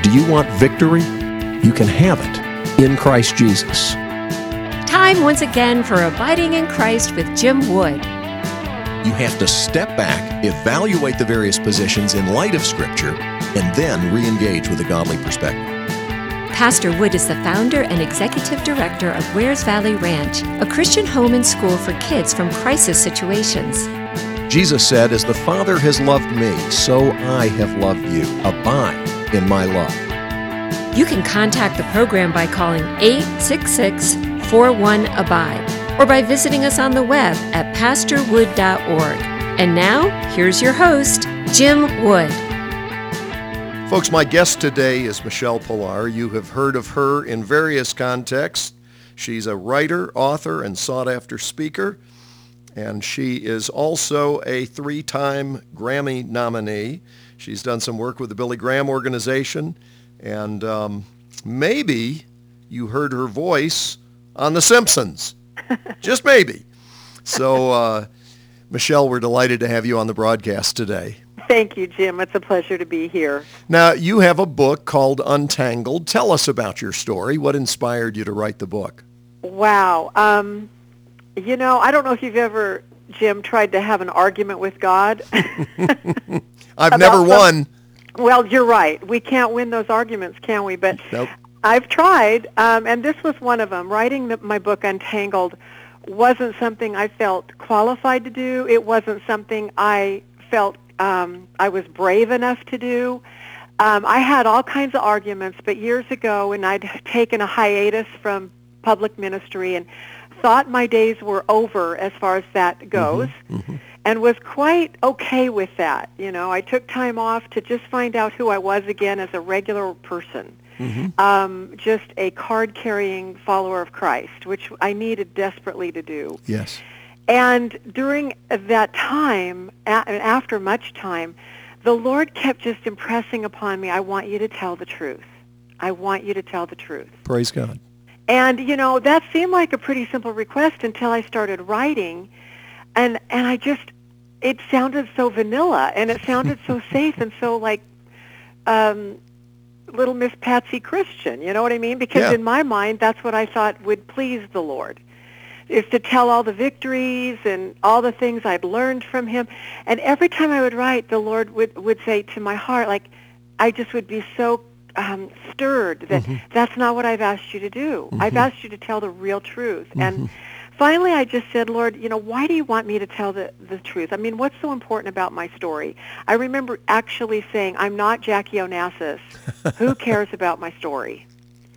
Do you want victory? You can have it in Christ Jesus. Time once again for Abiding in Christ with Jim Wood. You have to step back, evaluate the various positions in light of Scripture, and then re-engage with a godly perspective. Pastor Wood is the founder and executive director of Wares Valley Ranch, a Christian home and school for kids from crisis situations. Jesus said, "As the Father has loved me, so I have loved you. Abide in my love." You can contact the program by calling 866-41-ABIDE or by visiting us on the web at pastorwood.org. And now, here's your host, Jim Wood. Folks, my guest today is Michelle Pillar. You have heard of her in various contexts. She's a writer, author, and sought-after speaker. And she is also a 3-time Grammy nominee. She's done some work with the Billy Graham Organization. And maybe you heard her voice on The Simpsons. Just maybe. So, Michelle, we're delighted to have you on the broadcast today. Thank you, Jim. It's a pleasure to be here. Now, you have a book called Untangled. Tell us about your story. What inspired you to write the book? Wow. I don't know if you've ever, Jim, tried to have an argument with God. I've never won. Well, you're right. We can't win those arguments, can we? But nope. I've tried, and this was one of them. Writing my book, Untangled, wasn't something I felt qualified to do. It wasn't something I felt I was brave enough to do. I had all kinds of arguments, but years ago when I'd taken a hiatus from public ministry and thought my days were over as far as that goes, and was quite okay with that. I took time off to just find out who I was again as a regular person, just a card-carrying follower of Christ, which I needed desperately to do. Yes. And during that time, after much time, the Lord kept just impressing upon me, I want you to tell the truth. I want you to tell the truth. Praise God. And, that seemed like a pretty simple request until I started writing. And it sounded so vanilla, and it sounded so safe and so like little Miss Patsy Christian, you know what I mean? Because in my mind, that's what I thought would please the Lord, is to tell all the victories and all the things I'd learned from him. And every time I would write, the Lord would say to my heart, like, I just would be so stirred that that's not what I've asked you to do. I've asked you to tell the real truth. And finally I just said, Lord, why do you want me to tell the truth? I mean, what's so important about my story? I remember actually saying, I'm not Jackie Onassis. Who cares about my story?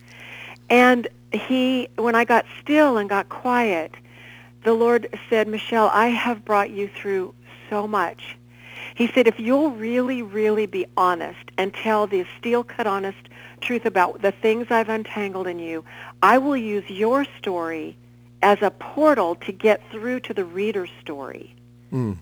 And when I got still and got quiet, the Lord said, Michelle, I have brought you through so much. He said, if you'll really, really be honest and tell the steel-cut honest truth about the things I've untangled in you, I will use your story as a portal to get through to the reader's story. And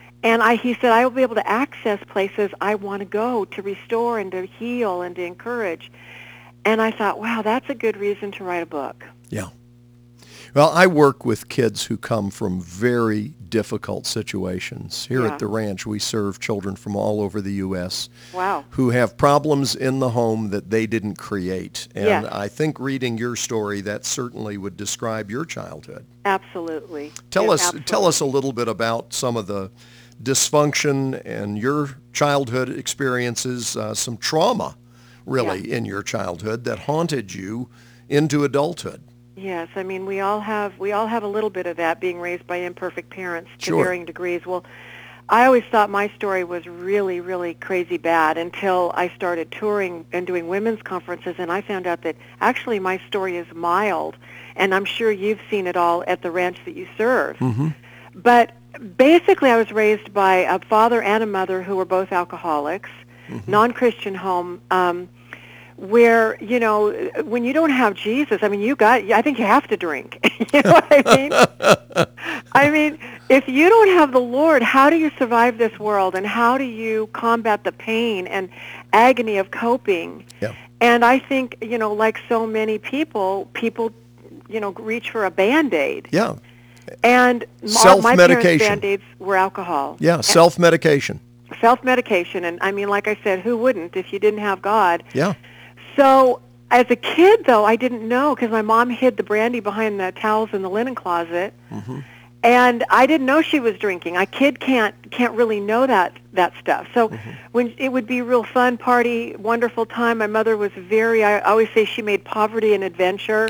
he said, I will be able to access places I want to go to restore and to heal and to encourage. And I thought, wow, that's a good reason to write a book. Yeah. Well, I work with kids who come from very difficult situations. Here at the ranch, we serve children from all over the U.S. Wow. Who have problems in the home that they didn't create. And I think reading your story, that certainly would describe your childhood. Absolutely. Tell us a little bit about some of the dysfunction and your childhood experiences, some trauma, really, in your childhood that haunted you into adulthood. Yes, I mean we all have a little bit of that, being raised by imperfect parents to varying degrees. Well, I always thought my story was really, really crazy bad until I started touring and doing women's conferences, and I found out that actually my story is mild, and I'm sure you've seen it all at the ranch that you serve. But basically I was raised by a father and a mother who were both alcoholics, non-Christian home, where, when you don't have Jesus, I mean, I think you have to drink. You know what I mean? I mean, if you don't have the Lord, how do you survive this world, and how do you combat the pain and agony of coping? Yeah. And I think, like so many people, reach for a Band-Aid. Yeah. And my parents' Band-Aids were alcohol. Yeah, self-medication. Self-medication, and I mean, like I said, who wouldn't if you didn't have God? Yeah. So as a kid, though, I didn't know because my mom hid the brandy behind the towels in the linen closet. Mm-hmm. And I didn't know she was drinking. A kid can't really know that stuff. So when it would be real fun party, wonderful time. My mother was I always say she made poverty an adventure.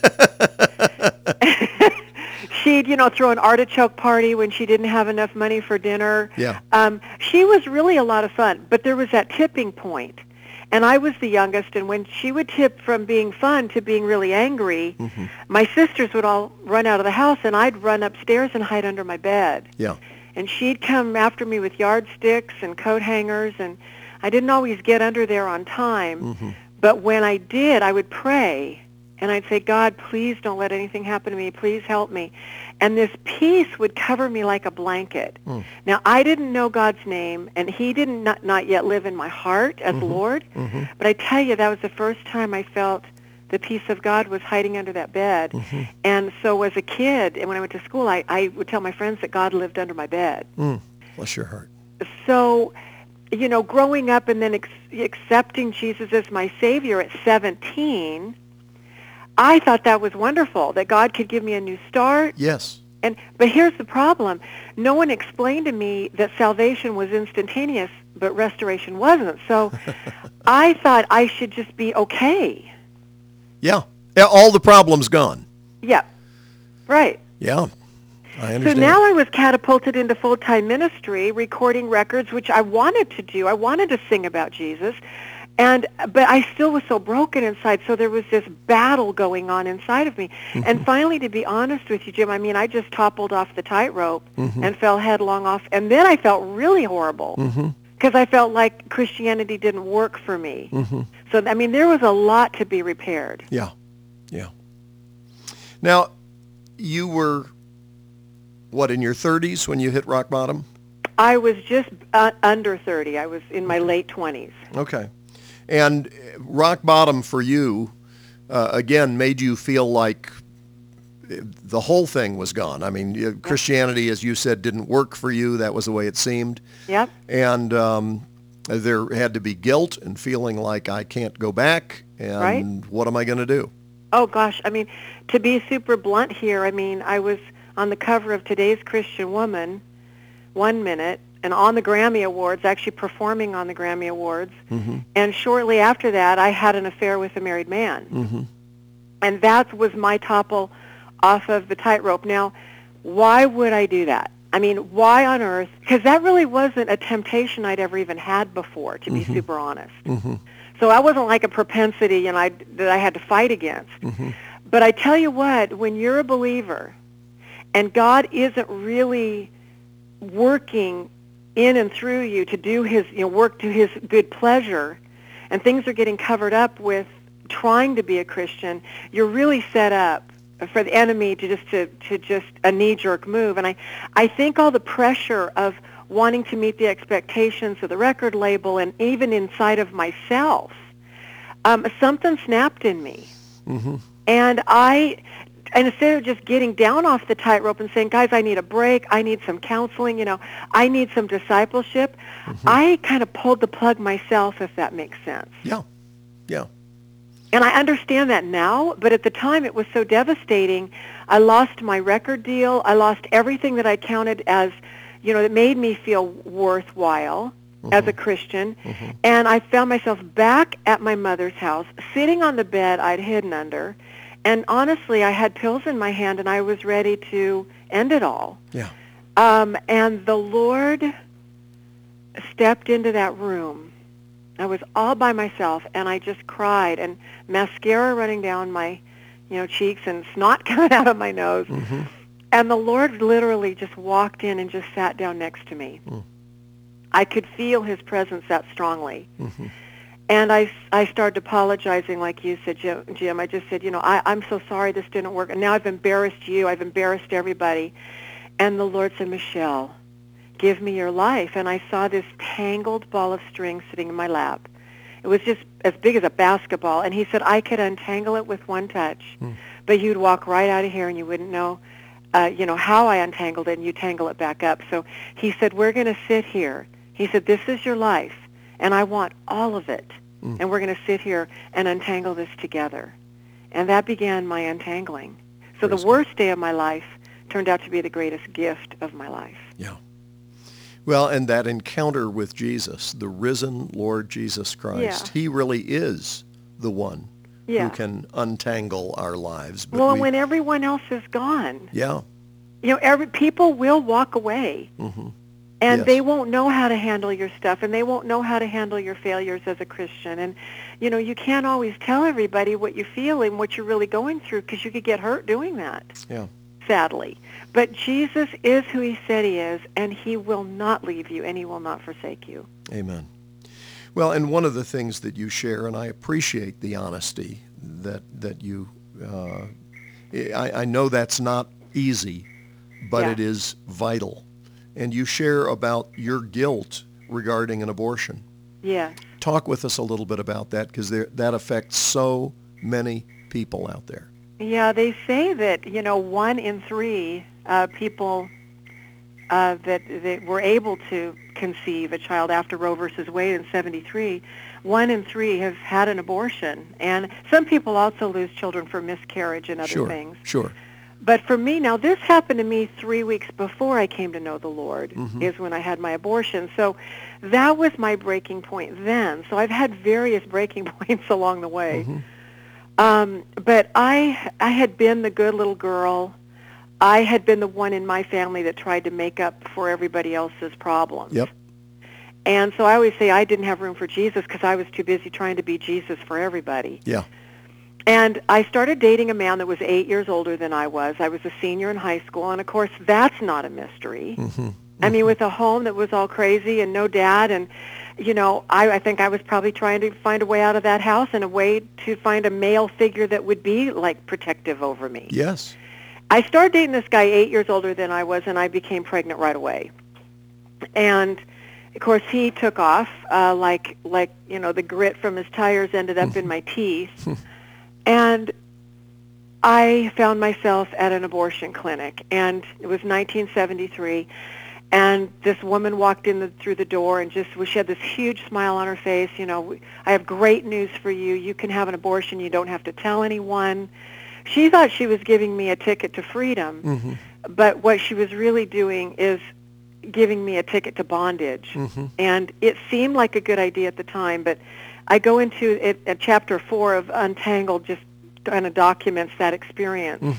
She'd, throw an artichoke party when she didn't have enough money for dinner. Yeah. She was really a lot of fun, but there was that tipping point. And I was the youngest, and when she would tip from being fun to being really angry, my sisters would all run out of the house, and I'd run upstairs and hide under my bed. Yeah. And she'd come after me with yardsticks and coat hangers, and I didn't always get under there on time. But when I did, I would pray, and I'd say, God, please don't let anything happen to me. Please help me. And this peace would cover me like a blanket. Now, I didn't know God's name, and he didn't not yet live in my heart as Lord. But I tell you, that was the first time I felt the peace of God was hiding under that bed. And so as a kid, and when I went to school, I would tell my friends that God lived under my bed. Bless your heart. So, growing up and then accepting Jesus as my Savior at 17, I thought that was wonderful, that God could give me a new start. Yes. But here's the problem. No one explained to me that salvation was instantaneous, but restoration wasn't. So I thought I should just be okay. Yeah. All the problems gone. Yeah. Right. Yeah. I understand. So now I was catapulted into full-time ministry, recording records, which I wanted to do. I wanted to sing about Jesus. But I still was so broken inside, so there was this battle going on inside of me. And finally, to be honest with you, Jim, I just toppled off the tightrope and fell headlong off. And then I felt really horrible because I felt like Christianity didn't work for me. So, there was a lot to be repaired. Yeah, yeah. Now, you were, in your 30s when you hit rock bottom? I was just under 30. I was in my late 20s. Okay. And rock bottom for you, again, made you feel like the whole thing was gone. Christianity, as you said, didn't work for you. That was the way it seemed. Yep. And there had to be guilt and feeling like I can't go back, and what am I going to do? Oh, gosh. To be super blunt here, I was on the cover of Today's Christian Woman 1 minute, and on the Grammy Awards, actually performing on the Grammy Awards. And shortly after that, I had an affair with a married man. And that was my topple off of the tightrope. Now, why would I do that? Why on earth? Because that really wasn't a temptation I'd ever even had before, to be super honest. So that wasn't like a propensity that I had to fight against. But I tell you what, when you're a believer and God isn't really working in and through you to do his work to his good pleasure, and things are getting covered up with trying to be a Christian, you're really set up for the enemy to just a knee-jerk move. And I think all the pressure of wanting to meet the expectations of the record label and even inside of myself, something snapped in me. And instead of just getting down off the tightrope and saying, guys, I need a break, I need some counseling, I need some discipleship, I kind of pulled the plug myself, if that makes sense. Yeah, yeah. And I understand that now, but at the time it was so devastating. I lost my record deal. I lost everything that I counted as, that made me feel worthwhile as a Christian. And I found myself back at my mother's house, sitting on the bed I'd hidden under. And honestly, I had pills in my hand, and I was ready to end it all. Yeah. And the Lord stepped into that room. I was all by myself, and I just cried, and mascara running down my, cheeks, and snot coming out of my nose. And the Lord literally just walked in and just sat down next to me. I could feel his presence that strongly. And I started apologizing, like you said, Jim. I just said, I'm so sorry this didn't work. And now I've embarrassed you. I've embarrassed everybody. And the Lord said, Michelle, give me your life. And I saw this tangled ball of string sitting in my lap. It was just as big as a basketball. And he said, I could untangle it with one touch. But you'd walk right out of here and you wouldn't know, how I untangled it, and you'd tangle it back up. So he said, we're going to sit here. He said, this is your life. And I want all of it. and we're going to sit here and untangle this together. And that began my untangling. So the worst day of my life turned out to be the greatest gift of my life. Yeah. Well, and that encounter with Jesus, the risen Lord Jesus Christ, he really is the one who can untangle our lives. But when everyone else is gone, yeah, people will walk away, and they won't know how to handle your stuff, and they won't know how to handle your failures as a Christian. And you can't always tell everybody what you feel and what you're really going through, because you could get hurt doing that. Yeah. Sadly. But Jesus is who he said he is, and he will not leave you, and he will not forsake you. Amen. Well, and one of the things that you share, and I appreciate the honesty that you, I know that's not easy, but it is vital. And you share about your guilt regarding an abortion. Yeah. Talk with us a little bit about that, because that affects so many people out there. Yeah, they say that, 1 in 3 people that were able to conceive a child after Roe versus Wade in 73, 1 in 3 have had an abortion. And some people also lose children for miscarriage and other things. Sure. But for me, now this happened to me 3 weeks before I came to know the Lord, is when I had my abortion. So that was my breaking point then. So I've had various breaking points along the way. But I had been the good little girl. I had been the one in my family that tried to make up for everybody else's problems. Yep. And so I always say I didn't have room for Jesus because I was too busy trying to be Jesus for everybody. Yeah. And I started dating a man that was 8 years older than I was. I was a senior in high school, and of course that's not a mystery. I mean, with a home that was all crazy and no dad, and I think I was probably trying to find a way out of that house and a way to find a male figure that would be like protective over me. Yes. I started dating this guy 8 years older than I was, and I became pregnant right away. And of course, he took off like the grit from his tires ended up in my teeth. And I found myself at an abortion clinic, and it was 1973. And this woman walked in through the door, and she had this huge smile on her face. I have great news for you. You can have an abortion. You don't have to tell anyone. She thought she was giving me a ticket to freedom, but what she was really doing is giving me a ticket to bondage. And it seemed like a good idea at the time, but I go into it at Chapter 4 of Untangled, just kind of documents that experience.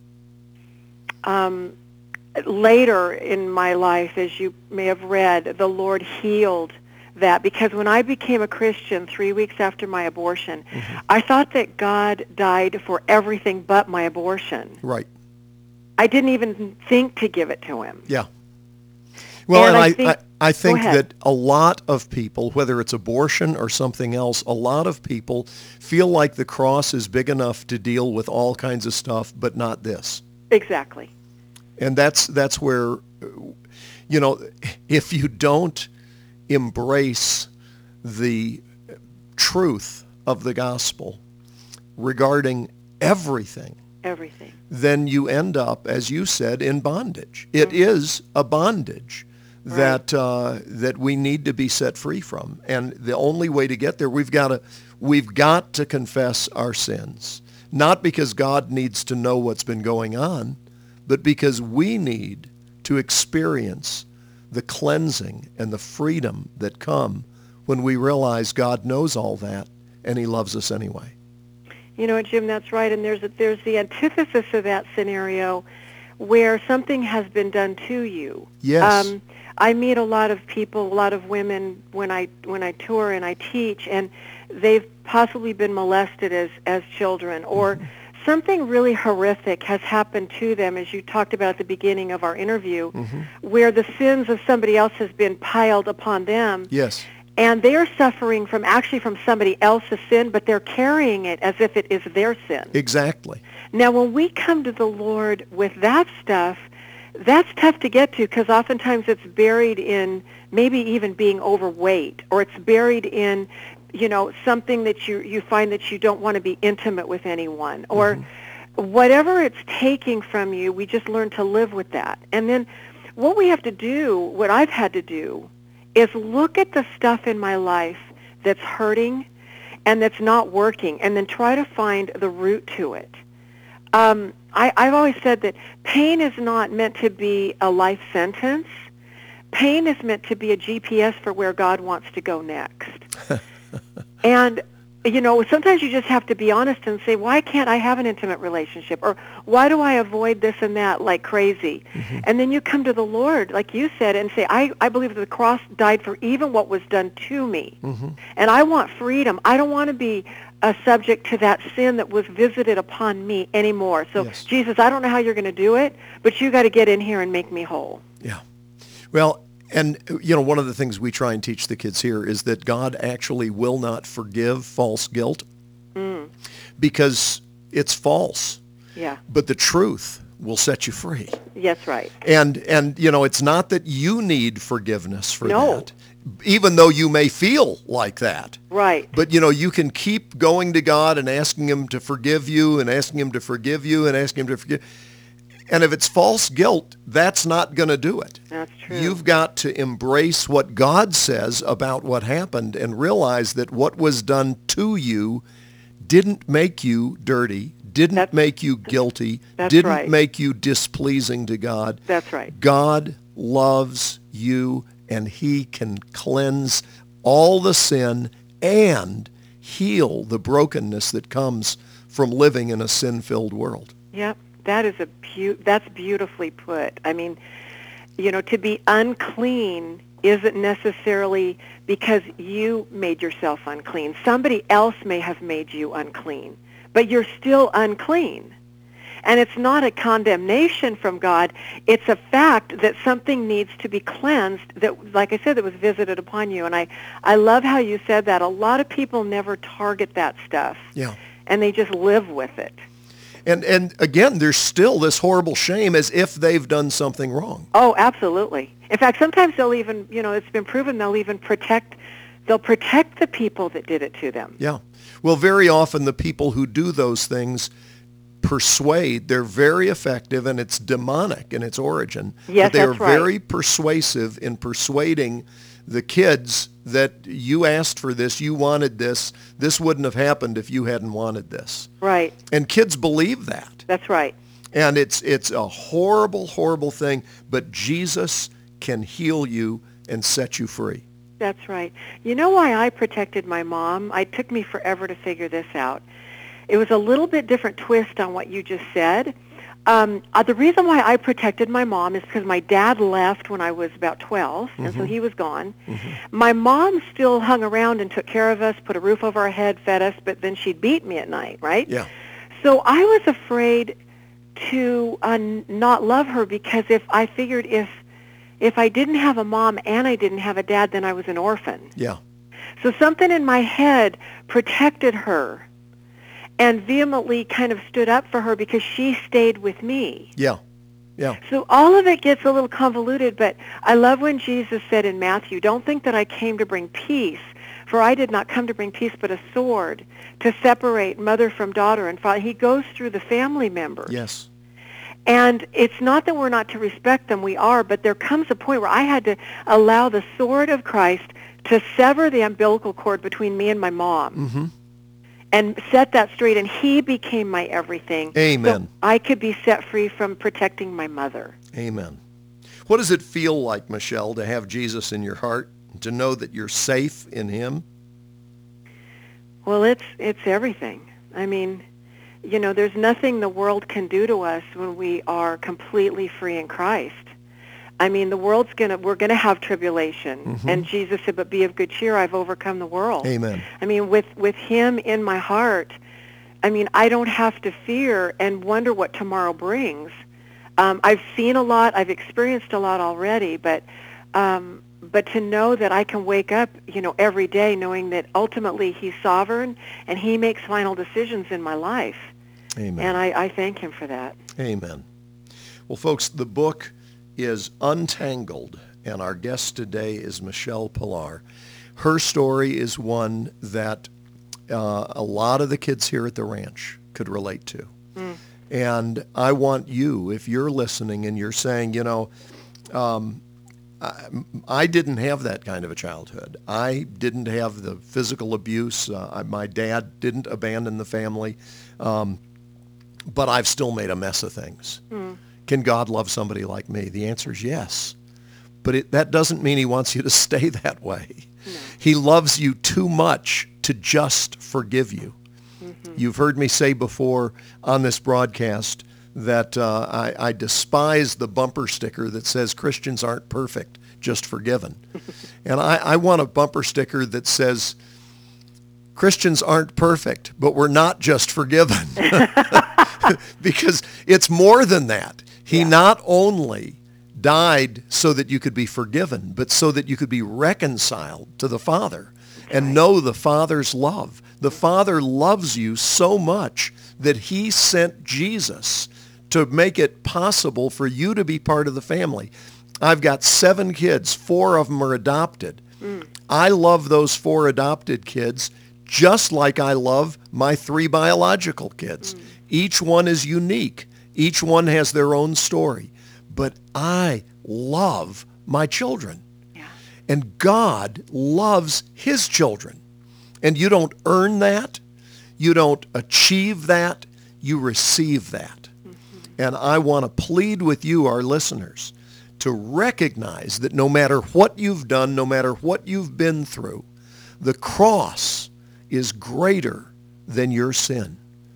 Later in my life, as you may have read, the Lord healed that, because when I became a Christian 3 weeks after my abortion, I thought that God died for everything but my abortion. Right. I didn't even think to give it to him. Yeah. Well, and I think that a lot of people, whether it's abortion or something else, a lot of people feel like the cross is big enough to deal with all kinds of stuff, but not this. Exactly. And that's where, if you don't embrace the truth of the gospel regarding everything, then you end up, as you said, in bondage. It is a bondage that we need to be set free from. And the only way to get there, we've got to confess our sins. Not because God needs to know what's been going on, but because we need to experience the cleansing and the freedom that come when we realize God knows all that and he loves us anyway. Jim, that's right. And there's the antithesis of that scenario where something has been done to you. Yes. I meet a lot of people, a lot of women when I tour and I teach, and they've possibly been molested as children, or something really horrific has happened to them, as you talked about at the beginning of our interview, where the sins of somebody else has been piled upon them. Yes. And they are suffering from somebody else's sin, but they're carrying it as if it is their sin. Exactly. Now, when we come to the Lord with that stuff, that's tough to get to, because oftentimes it's buried in maybe even being overweight, or it's buried in, something that you find that you don't want to be intimate with anyone, or whatever it's taking from you, we just learn to live with that. And then what we have to do, what I've had to do, is look at the stuff in my life that's hurting, and that's not working, and then try to find the root to it. I've always said that pain is not meant to be a life sentence. Pain is meant to be a GPS for where God wants to go next. And, sometimes you just have to be honest and say, why can't I have an intimate relationship? Or why do I avoid this and that like crazy? Mm-hmm. And then you come to the Lord, like you said, and say, I believe that the cross died for even what was done to me. Mm-hmm. And I want freedom. I don't want to be subject to that sin that was visited upon me anymore. So, yes. Jesus, I don't know how you're going to do it, but you got to get in here and make me whole. Yeah. Well, and, one of the things we try and teach the kids here is that God actually will not forgive false guilt because it's false. Yeah. But the truth will set you free. Yes, right. And it's not that you need forgiveness for that, even though you may feel like that. Right. But, you can keep going to God and asking him to forgive you and asking him to forgive you and asking him to forgive. And if it's false guilt, that's not going to do it. That's true. You've got to embrace what God says about what happened and realize that what was done to you didn't make you dirty, didn't make you guilty, didn't make you displeasing to God. That's right. God loves you, and he can cleanse all the sin and heal the brokenness that comes from living in a sin-filled world. Yep. That's beautifully put. I mean, to be unclean isn't necessarily because you made yourself unclean. Somebody else may have made you unclean, but you're still unclean. And it's not a condemnation from God. It's a fact that something needs to be cleansed that, like I said, that was visited upon you. And I love how you said that. A lot of people never target that stuff. Yeah. And they just live with it. And again, there's still this horrible shame as if they've done something wrong. Oh, absolutely. In fact, sometimes they'll even, it's been proven they'll even protect the people that did it to them. Yeah. Well, very often the people who do those things persuade. They're very effective, and it's demonic in its origin. Yes, but they are that's right. very persuasive in persuading the kids that you asked for this, you wanted this, this wouldn't have happened if you hadn't wanted this. Right. And kids believe that. That's right. And it's a horrible, horrible thing, but Jesus can heal you and set you free. That's right. You know why I protected my mom? It took me forever to figure this out. It was a little bit different twist on what you just said. The reason why I protected my mom is because my dad left when I was about 12, and so he was gone. Mm-hmm. My mom still hung around and took care of us, put a roof over our head, fed us, but then she'd beat me at night, right? Yeah. So I was afraid to not love her because I figured if I didn't have a mom and I didn't have a dad, then I was an orphan. Yeah. So something in my head protected her and vehemently kind of stood up for her because she stayed with me. Yeah, yeah. So all of it gets a little convoluted, but I love when Jesus said in Matthew, "Don't think that I came to bring peace, for I did not come to bring peace, but a sword to separate mother from daughter and father." He goes through the family members. Yes. And it's not that we're not to respect them, we are, but there comes a point where I had to allow the sword of Christ to sever the umbilical cord between me and my mom. Mm-hmm. And set that straight, and he became my everything. Amen. So I could be set free from protecting my mother. Amen. What does it feel like, Michelle, to have Jesus in your heart, to know that you're safe in him? Well, it's everything. I mean, there's nothing the world can do to us when we are completely free in Christ. I mean, we're going to have tribulation. Mm-hmm. And Jesus said, "But be of good cheer, I've overcome the world." Amen. I mean, with him in my heart, I mean, I don't have to fear and wonder what tomorrow brings. I've seen a lot, I've experienced a lot already, but to know that I can wake up, every day knowing that ultimately he's sovereign and he makes final decisions in my life. Amen. And I thank him for that. Amen. Well, folks, the book is Untangled, and our guest today is Michelle Pillar. Her story is one that a lot of the kids here at the ranch could relate to. Mm. And I want you, if you're listening and you're saying, I didn't have that kind of a childhood. I didn't have the physical abuse. My dad didn't abandon the family. But I've still made a mess of things. Can God love somebody like me? The answer is yes. But that doesn't mean he wants you to stay that way. No. He loves you too much to just forgive you. You've heard me say before on this broadcast that I despise the bumper sticker that says Christians aren't perfect, just forgiven. And I want a bumper sticker that says Christians aren't perfect, but we're not just forgiven. Because it's more than that. He not only died so that you could be forgiven, but so that you could be reconciled to the Father and know the Father's love. The Father loves you so much that he sent Jesus to make it possible for you to be part of the family. I've got 7 kids. 4 of them are adopted. I love those 4 adopted kids just like I love my 3 biological kids. Each one is unique. Each one has their own story. But I love my children. Yeah. And God loves his children. And you don't earn that. You don't achieve that. You receive that. And I want to plead with you, our listeners, to recognize that no matter what you've done, no matter what you've been through, the cross is greater than your sin.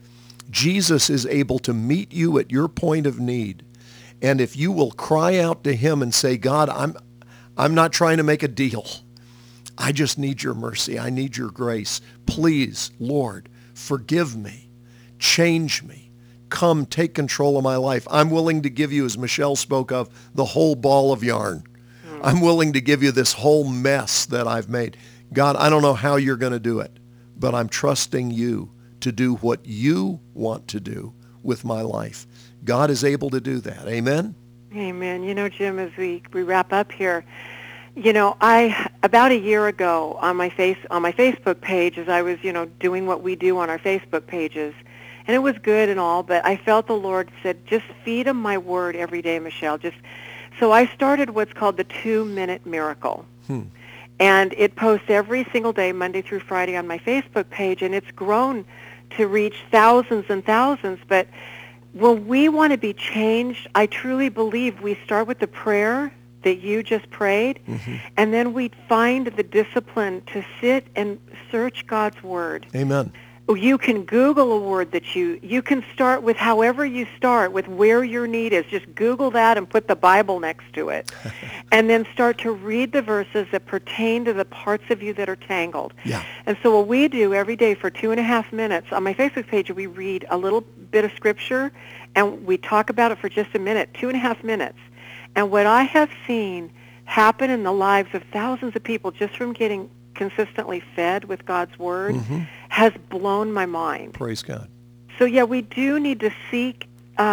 Jesus is able to meet you at your point of need. And if you will cry out to him and say, God, I'm not trying to make a deal. I just need your mercy. I need your grace. Please, Lord, forgive me. Change me. Come, take control of my life. I'm willing to give you, as Michelle spoke of, the whole ball of yarn. I'm willing to give you this whole mess that I've made. God, I don't know how you're going to do it, but I'm trusting you to do what you want to do with my life. God is able to do that. Amen? Amen. You know, Jim, as we wrap up here, you know, about a year ago on my Facebook page, as I was, doing what we do on our Facebook pages, and it was good and all, but I felt the Lord said, just feed them my word every day, Michelle. So I started what's called the 2-minute miracle. And it posts every single day, Monday through Friday, on my Facebook page, and it's grown to reach thousands and thousands. But when we want to be changed, I truly believe we start with the prayer that you just prayed, and then we find the discipline to sit and search God's word. Amen. You can Google a word that you can start with however you start, with where your need is. Just Google that and put the Bible next to it. And then start to read the verses that pertain to the parts of you that are tangled. Yeah. And so what we do every day for 2.5 minutes, on my Facebook page, we read a little bit of Scripture, and we talk about it for just a minute, 2.5 minutes. And what I have seen happen in the lives of thousands of people just from getting consistently fed with God's word has blown my mind. Praise God. So yeah, we do need to seek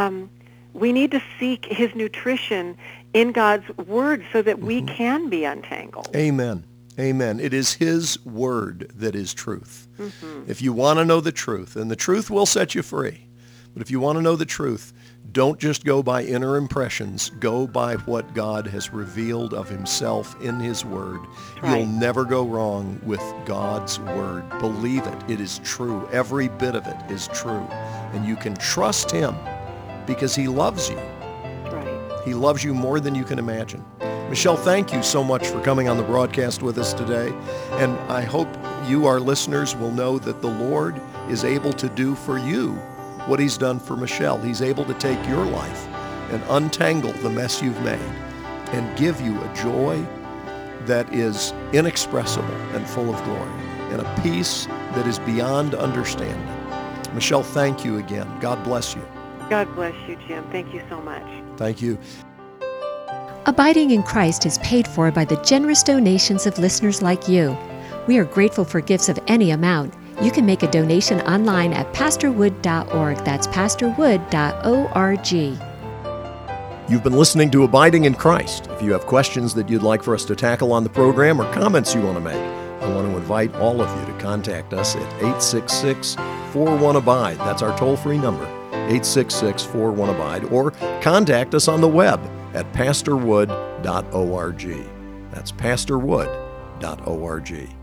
his nutrition in God's word so that we can be untangled. Amen. Amen. It is his word that is truth. If you want to know the truth, and the truth will set you free, but if you want to know the truth, don't just go by inner impressions. Go by what God has revealed of himself in his word. Right. You'll never go wrong with God's word. Believe it. It is true. Every bit of it is true. And you can trust him because he loves you. Right. He loves you more than you can imagine. Michelle, thank you so much for coming on the broadcast with us today. And I hope you, our listeners, will know that the Lord is able to do for you what he's done for Michelle. He's able to take your life and untangle the mess you've made and give you a joy that is inexpressible and full of glory and a peace that is beyond understanding. Michelle, thank you again. God bless you. God bless you, Jim. Thank you so much. Thank you. Abiding in Christ is paid for by the generous donations of listeners like you. We are grateful for gifts of any amount. You can make a donation online at pastorwood.org. That's pastorwood.org. You've been listening to Abiding in Christ. If you have questions that you'd like for us to tackle on the program or comments you want to make, I want to invite all of you to contact us at 866-41-ABIDE. That's our toll-free number, 866-41-ABIDE, or contact us on the web at pastorwood.org. pastorwood.org. That's pastorwood.org.